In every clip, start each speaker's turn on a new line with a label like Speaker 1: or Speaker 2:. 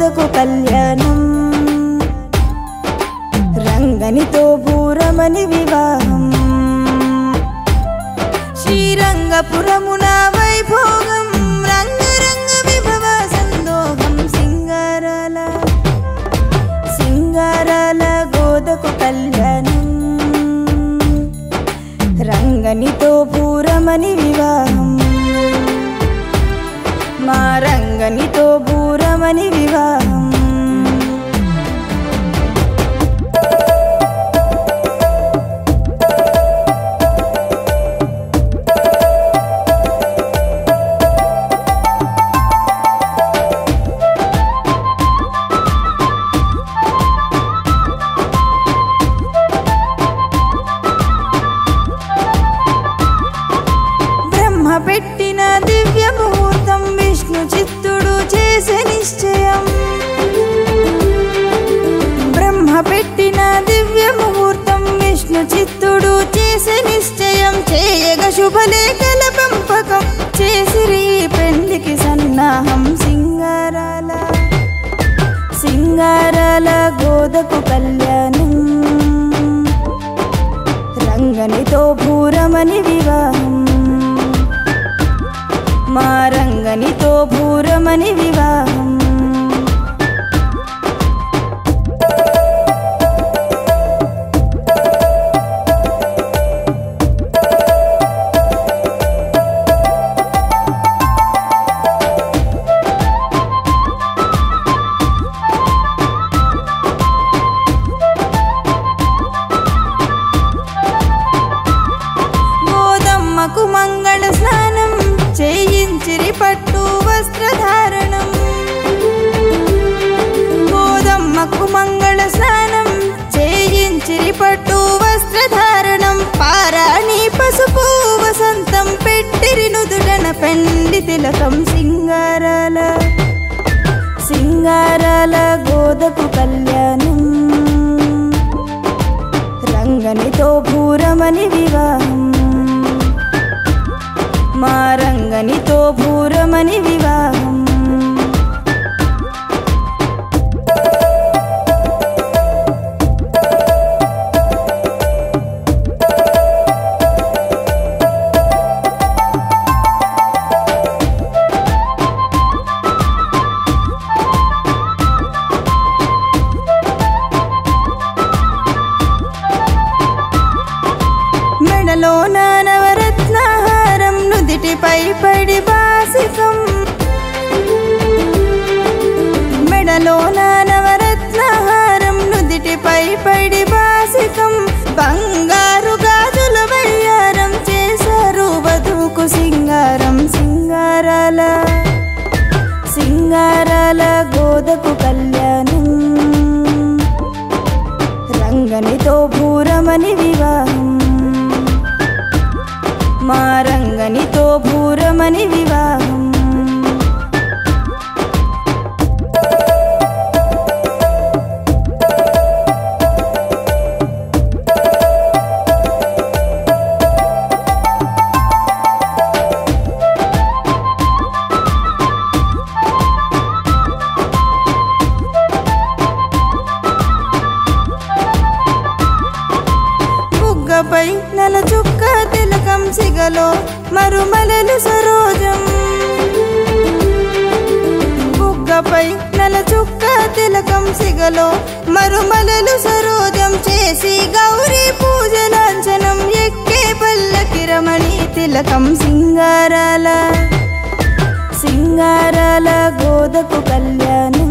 Speaker 1: గోదకు కళ్యాణం, రంగనితో భూరమణి వివాహం. శ్రీరంగపురమున వైభోగం, రంగరంగ విభవ సందోహం. సింగారాల గోదకు కళ్యాణం, రంగనితో భూరమణి వివాహం. మా రంగనితో భూరమణి వివాహం. పెట్టిన దివ్య ముహూర్తం, విష్ణు చిత్తుడు చేసే నిశ్చయం. బ్రహ్మ పెట్టిన దివ్య ముహూర్తం, విష్ణు చిత్తుడు చేసే నిశ్చయం. చేయగ శుభలేఖల పంపకం, చేసిరి పెళ్లికి సన్నాహం. సింగారాల గోదకు కళ్యాణం, రంగనితో భూరమణి వివాహం. మా రంగనితో భూరమణి వివాహం. గోదమ్మకు మంగళ స్నానం, చేయించిరి పట్టు వస్త్రధారణం. గోదమ్మకు మంగళ స్నానం, చేయించిరి పట్టు వస్త్రధారణం. పారాణి పసుపు వసంతం, పెట్టిరి నుదుటన పెండి తిలకం. సింగారాల గోదకు కళ్యాణం, రంగనితో భూరమణి వివాహం. మా రంగనితో భూరమణి వివాహం. మెడలో నవరత్నహారం, నుదిటిపై పడి బాసికం. మెడలో నవరత్నహారం, నుదిటిపై పడి బాసికం. బంగారు గాజుల వయ్యారం, చేశారు వధువుకు సింగారం. సింగారాల గోదకు కళ్యాణం, రంగనితో భూరమణి వివాహం. మా రంగనితో భూరమణి వివాహం. బుగ్గపై నల చుక్క తిలకం, సిగలో మరుమలలు సరోజం. బుగ్గపై నల చుక్క తిలకం, సిగలో మరుమలలు సరోజం. చేసి గౌరీ పూజ లాంఛనం, ఎక్కే పల్లకి రమణి తిలకం. సింగారాల గోదకు కళ్యాణం,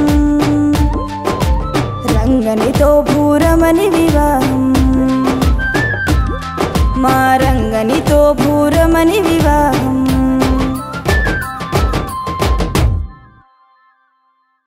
Speaker 1: రంగనితో భూరమణి వివాహం. మా రంగనితో భూరమణి